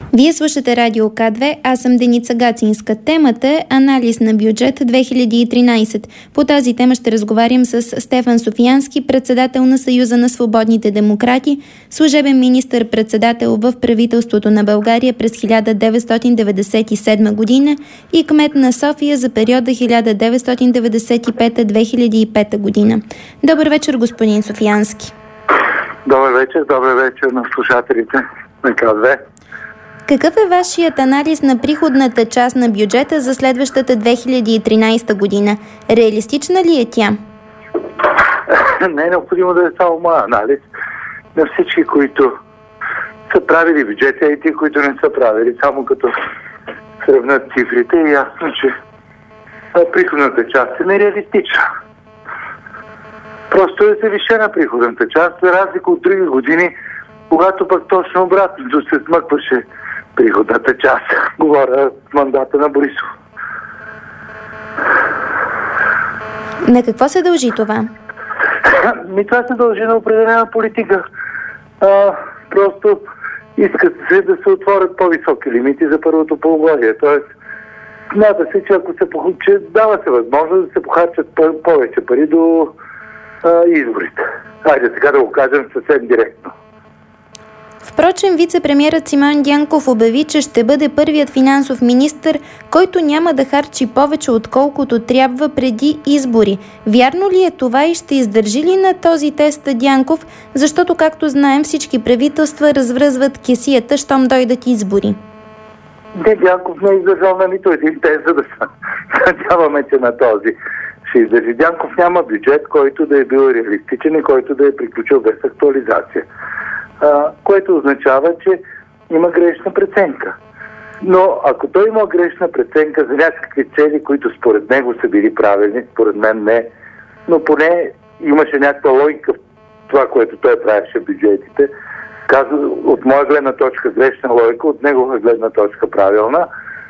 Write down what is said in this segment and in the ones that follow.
Вие слушате Радио К2, аз съм Деница Гацинска. Темата е анализ на бюджет 2013. По тази тема ще разговарям с Стефан Софиянски, председател на Съюза на свободните демократи, служебен министър-председател в правителството на България през 1997 година и кмет на София за периода 1995-2005 година. Добър вечер, господин Софиянски. Добър вечер на слушателите на К2. Какъв е вашият анализ на приходната част на бюджета за следващата 2013 година? Реалистична ли е тя? Не е необходимо да е само моя анализ. На всички, които са правили бюджета и ти, които не са правили, само като сравнят цифрите, е ясно, че приходната част е нереалистична. Просто е завишена приходната част, за разлика от други години, когато пък точно обратното се смъкваше приходната част. Говоря в мандата на Борисов. На какво се дължи това? Това се дължи на определена политика. Просто искат се да се отворят по-високи лимити за първото полугодие. Тоест, смята се, че ако че дава се възможност да се похарчат повече пари до изборите. Хайде сега да го кажем съвсем директно. Впрочем, вице-премиерът Симеон Дянков обяви, че ще бъде първият финансов министър, който няма да харчи повече отколкото трябва преди избори. Вярно ли е това и ще издържи ли на този тест Дянков? Защото, както знаем, всички правителства развръзват кесията, щом дойдат избори. Не, Дянков не е издържал на нито един тест, за да се надяваме, че на този ще издържи. Дянков няма бюджет, който да е бил реалистичен и който да е приключил без актуализация. Което означава, че има грешна преценка. Но ако той има грешна преценка за някакви цели, които според него са били правилни, според мен не, но поне имаше някаква логика в това, което той правеше в бюджетите, казва от моя гледна точка грешна логика, от негова гледна точка правилна,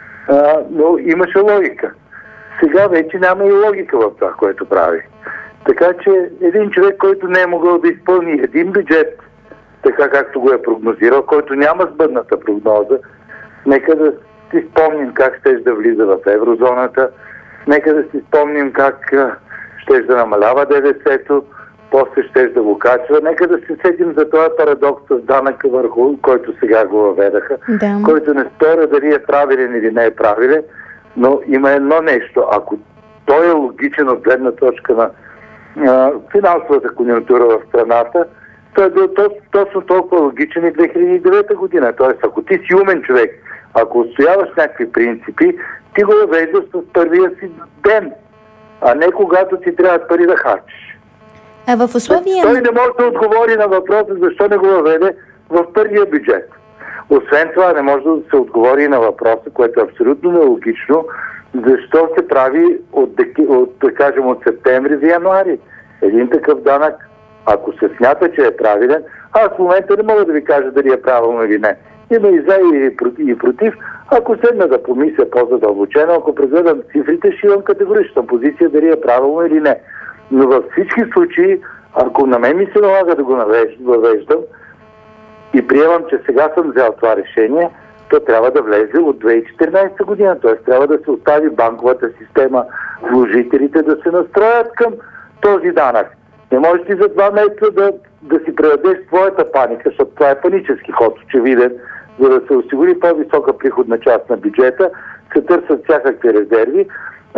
но имаше логика. Сега вече няма и логика в това, което прави. Така че един човек, който не е могъл да изпълни един бюджет, така както го е прогнозирал, който няма сбъдната прогноза, нека да си спомним как щеш да влиза в еврозоната, нека да си спомним как щеш да намалява ДДС-то, после щеш да го качва. Нека да се сетим за този парадокс с данъка върху, който сега го въведаха, който не спора дали е правилен или не е правилен, но има едно нещо. Ако той е логичен от гледна точка на финансовата конюнктура в страната, той е бил точно толкова логичен и 2009 година. Тоест, ако ти си умен човек, ако отстояваш някакви принципи, ти го въвеждаш с първия си ден, а не когато ти трябва пари да харчиш. А в условия... Той не може да отговори на въпроса защо не го въведе в първия бюджет. Освен това, не може да се отговори на въпроса, което е абсолютно нелогично, защо се прави да кажем, от септември за януари. Един такъв данък, ако се смята, че е правилен, аз в момента не мога да ви кажа дали е правилно или не. Има и за и против. Ако седна да помисля по-задълбочено, ако прегледам цифрите, ще имам категорична позиция дали е правилно или не. Но във всички случаи, ако на мен ми се налага да го въвеждам и приемам, че сега съм взел това решение, то трябва да влезе от 2014 година. Т.е. трябва да се остави банковата система, вложителите да се настроят към този данък. Не можеш ти за 2 месеца да си предадеш твоята паника, защото това е панически ход, очевиден, за да се осигури по-висока приходна част на бюджета, се търсят всякакви резерви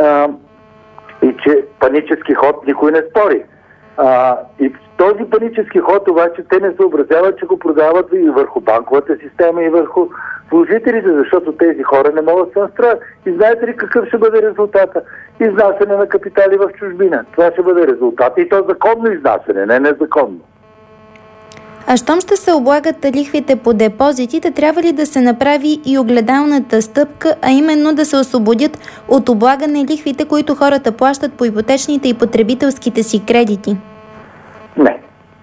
и че панически ход никой не спори. И този панически ход обаче те не съобразяват, че го продават и върху банковата система, и върху вложителите, защото тези хора не могат да се настроят. И знаете ли какъв ще бъде резултата? Изнасяне на капитали в чужбина. Това ще бъде резултат. И то законно изнасяне, не незаконно. А щом ще се облагат лихвите по депозитите, трябва ли да се направи и огледалната стъпка, а именно да се освободят от облагане лихвите, които хората плащат по ипотечните и потребителските си кредити? Не.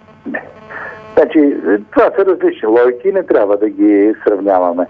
Значи, това са различни логики и не трябва да ги сравняваме.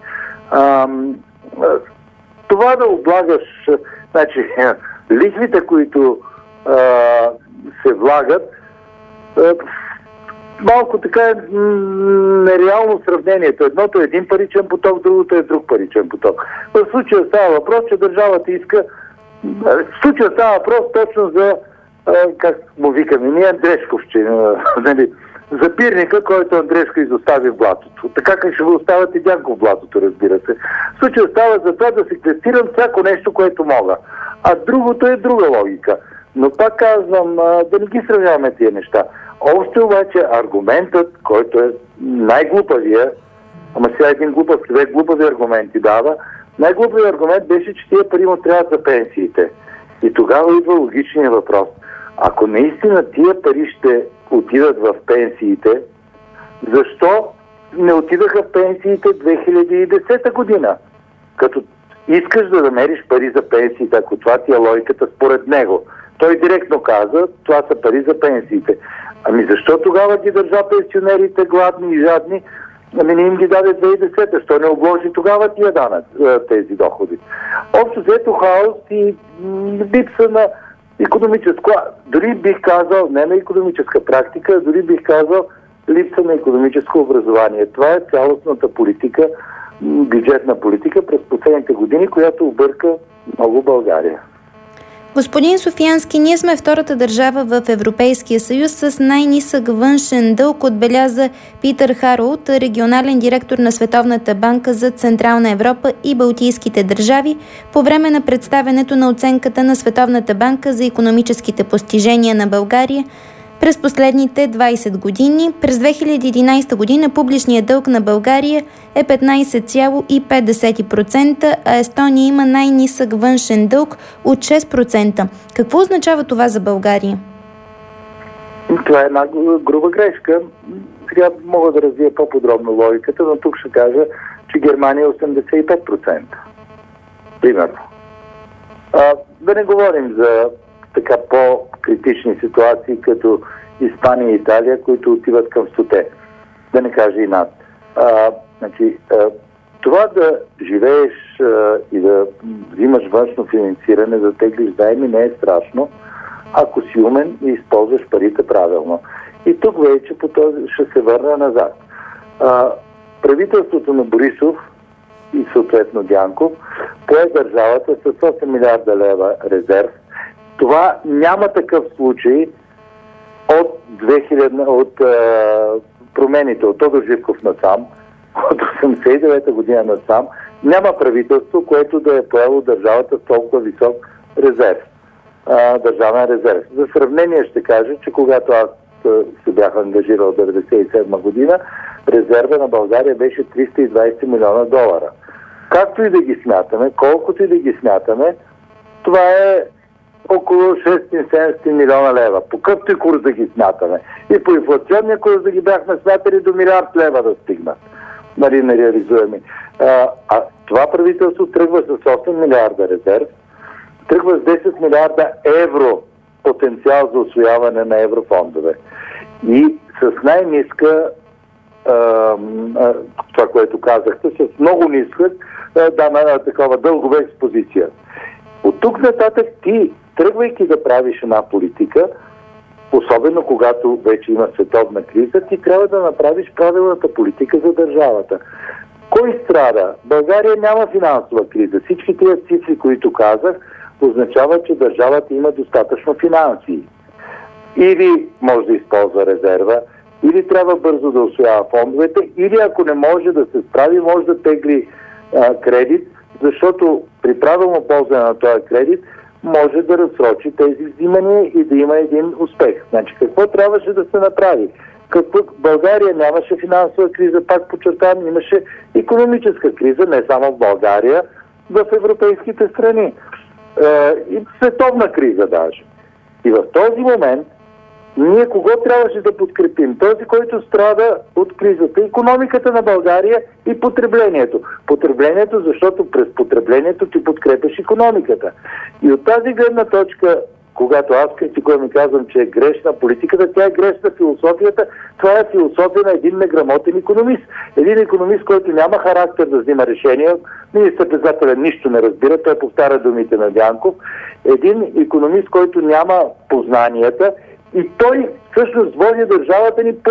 Това да облагаш, значи, лихвите, които се влагат, малко така нереално сравнението. Едното е един паричен поток, другото е друг паричен поток. В случая става въпрос, че държавата иска... В случая става въпрос точно за, как му викаме, ние Андрешковщина, нали, за пирника, който Андрешко изостави в блатото. Така как ще го оставят и Дянков в блатото, разбира се. В случая става за това да се клестирам всяко нещо, което мога. А другото е друга логика. Но пак казвам, да не ги сравняваме тия неща. Още обаче аргументът, който е най-глупавия, ама сега един глупав човек глупави аргументи дава, най-глупавият аргумент беше, че тия пари му трябват за пенсиите. И тогава идва логичният въпрос. Ако наистина тия пари ще отидат в пенсиите, защо не отидаха в пенсиите 2010 година? Като искаш да намериш пари за пенсиите, ако това ти е логиката според него. Той директно каза, това са пари за пенсиите. Ами защо тогава ги държа пенсионерите гладни и жадни? Ами не им ги даде 2010, що не обложи тогава тия тези доходи? Общо взето хаос и липса на икономическо, дори бих казал, не на икономическа практика, дори бих казал липса на икономическо образование. Това е цялостната политика, бюджетна политика през последните години, която обърка много България. Господин Софиянски, ние сме втората държава в Европейския съюз с най-нисък външен дълг, отбеляза Питър Харолд, регионален директор на Световната банка за Централна Европа и Балтийските държави, по време на представянето на оценката на Световната банка за икономическите постижения на България през последните 20 години. През 2011 година публичният дълг на България е 15,5%, а Естония има най-нисък външен дълг от 6%. Какво означава това за България? Това е една груба грешка. Сега мога да развия по-подробно логиката, но тук ще кажа, че Германия е 85%. Примерно. Да не говорим за така по-критични ситуации, като Испания и Италия, които отиват към 100, да не кажа и над. Това да живееш и да взимаш външно финансиране, да теглиш заеми, не е страшно, ако си умен и използваш парите правилно. И тук вече по този ще се върна назад. Правителството на Борисов и съответно Дянков пое държавата с 8 милиарда лева резерв. Това няма такъв случай от промените, от Тодор Живков насам, от 1989 година насам, няма правителство, което да е поело държавата с толкова висок резерв, държавен резерв. За сравнение ще кажа, че когато аз се бях ангажирал в 1997 година, резерва на България беше 320 милиона долара. Както и да ги смятаме, колкото и да ги смятаме, това е около 670 милиона лева. По какъвто и курс да ги смятаме. И по инфлационния курс да ги бяхме смятали до милиард лева да стигнат. Нали, нереализуеми. Това правителство тръгва с 8 милиарда резерв, тръгва с 10 милиарда евро потенциал за усвояване на еврофондове. И с най-ниска това, което казахте, с много ниска такова дългова експозиция. От тук нататък ти, тръгвайки да правиш една политика, особено когато вече има световна криза, ти трябва да направиш правилната политика за държавата. Кой страда? България няма финансова криза. Всички тези цифри, които казах, означават, че държавата има достатъчно финанси. Или може да използва резерва, или трябва бързо да усвоява фондовете, или ако не може да се справи, може да тегли кредит, защото при правилно ползване на този кредит може да разсрочи тези взимания и да има един успех. Значи какво трябваше да се направи? България нямаше финансова криза, пак подчертавам, имаше икономическа криза, не само в България, в европейските страни. И световна криза даже. И в този момент ние кого трябваше да подкрепим? Този, който страда от кризата. Икономиката на България и потреблението. Потреблението, защото през потреблението ти подкрепяш икономиката. И от тази гледна точка, когато аз критикувам и казвам, че е грешна политиката, тя е грешна философията. Това е философия на един неграмотен икономист. Един икономист, който няма характер да взима решения. Министър-председателят нищо не разбира, той повтаря думите на Дянков. Един икономист, който няма познанията и той всъщност води държавата ни по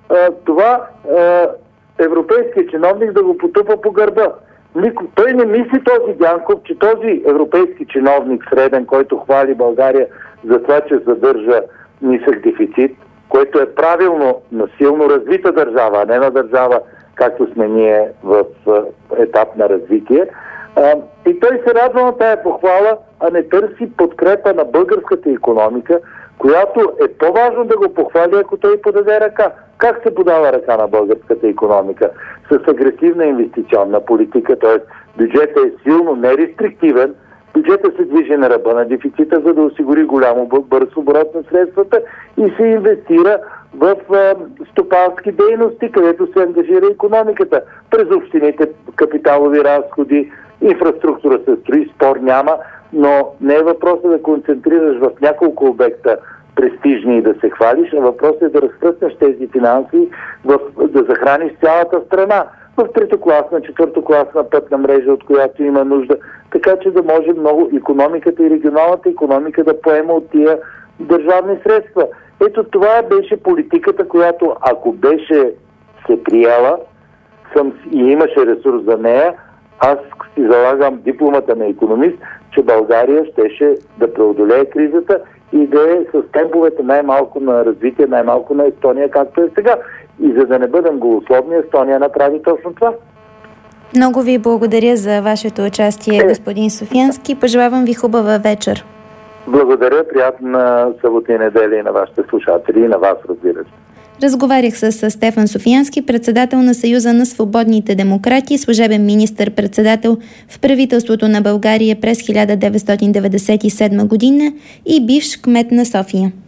това европейският чиновник да го потупа по гърба. Той не мисли, този Дянков, че този европейски чиновник среден, който хвали България за това, че задържа нисък дефицит, което е правилно на силно развита държава, а не на държава, както сме ние в етап на развитие. И той се радва на тая похвала, а не търси подкрепа на българската икономика, която е по-важно да го похвали, ако той подаде ръка. Как се подава ръка на българската икономика? С агресивна инвестиционна политика, т.е. бюджетът е силно нерестриктивен, бюджетът се движи на ръба на дефицита, за да осигури голямо бърз оборот на средствата и се инвестира в стопански дейности, където се ангажира икономиката. През общините капиталови разходи, инфраструктура се строи, спор няма, но не е въпросът да концентрираш в няколко обекта престижни и да се хвалиш, а въпросът е да разпръснеш тези финанси, да захраниш цялата страна в третокласна, четвъртокласна пътна мрежа, от която има нужда, така че да може много икономиката и регионалната икономика да поема от тия държавни средства. Ето това беше политиката, която ако беше се приела и имаше ресурс за нея, аз си залагам дипломата на икономист, че България щеше да преодолее кризата и да е с темповете най-малко на развитие, най-малко на Естония, както е сега. И за да не бъдем голословни, Естония направи точно това. Много ви благодаря за вашето участие, господин Софиянски. Пожелавам ви хубава вечер. Благодаря, приятна събота и неделя и на вашите слушатели и на вас, разбира се. Разговарях с Стефан Софиянски, председател на Съюза на свободните демократи, служебен министър-председател в правителството на България през 1997 година и бивш кмет на София.